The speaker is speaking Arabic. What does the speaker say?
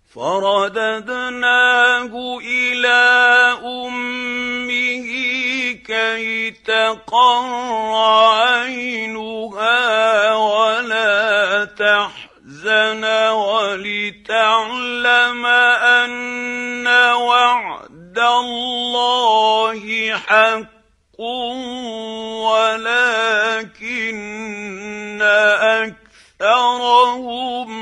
فرددناه إلى أمه كي تقر عينها ولا تحزن ولتعلم أن وعد الله حق ولكن أكثرهم